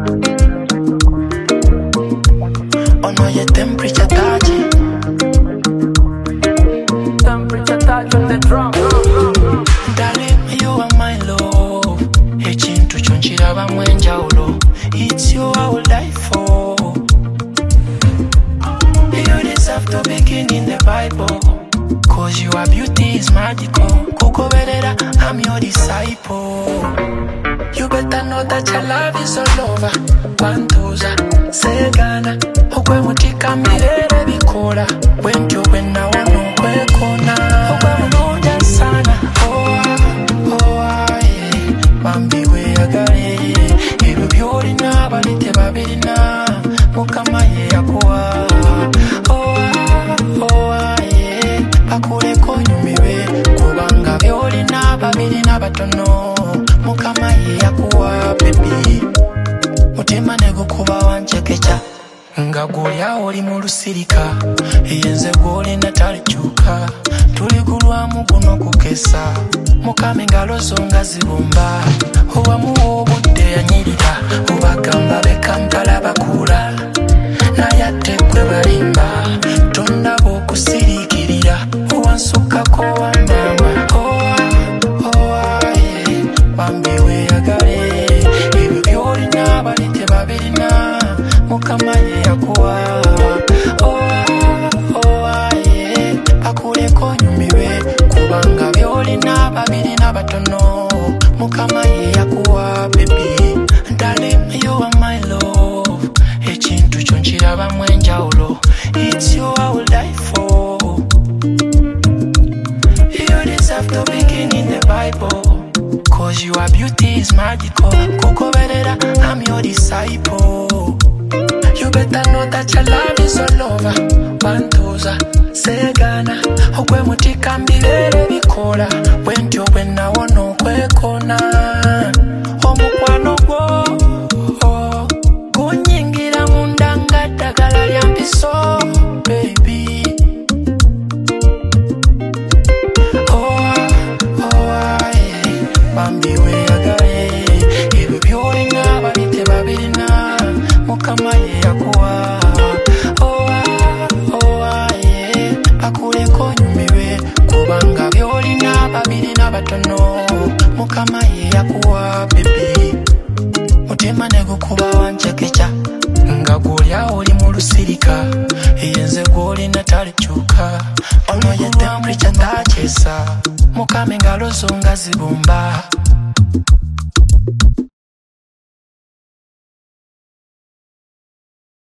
Oh no, your temperature touching. Temperature touch on the drum. Darling, you are my love. Echintu chonchiraba mwenjaulo. It's you I will die for. You deserve to begin in the Bible. Cause your beauty is magical. Kukoberera, I'm your disciple. You better know that your love is all over. Pantuza, segana. Okwe mutika mirere bikola. Wentyo wena wano kwe kona. Okwe munoja sana. Bambi we agare. Ebyo byolina balite babirina. Mukama ye yakuwa. Bakuleko nyumiwe. Kubanga byolina babirina batono. Mukama ye yakuwa baby. Mutima negukuba wanchekecha. Nga gulya oli mu lusirika. Eyenze gwolina talikyuka. Tuligulwamu guno kukesa. Mukama engalo zo nga zibumba. Owamuwa obudde yanyirira. Obagamba b'e Kampala bakula. Naye ate gwe balimba. Tondaba okusiriikirira. Owansukako wamama. Bambi weeyagale. Ebyo byolina balite babirina. Mukama ye yakuwa. Bakuleko nyumiwe. Kubanga byolina babirina batono. Mukama ye yakuwa baby. Darling, you are my love. Echintu chonchiraba mwenjaulo. It's you I will die for. You deserve to begin in the Bible. Cause your beauty is magical. Kukoberera, I'm your disciple. You better know that your love is all over. Pantuza, segana. Okwe mutika mbirere bikola. Wentyo wena wano kwe kona. Omukwano gwo gunyingira munda nga ddagala lya mpiso baby. Bambi weeyagale. Ebyo byolina balite babirina. Mukama ye yakuwa. Bakuleko nyumiwe. Kubanga byolina babirina batono. Mukama ye yakuwa baby. Mutima negukuba wanchekecha. Nga gulya oli mu lusirika. Eyenze gwolina talikyuka. Ono ye temperature takyesa. Mukama engalo zo nga zibumba.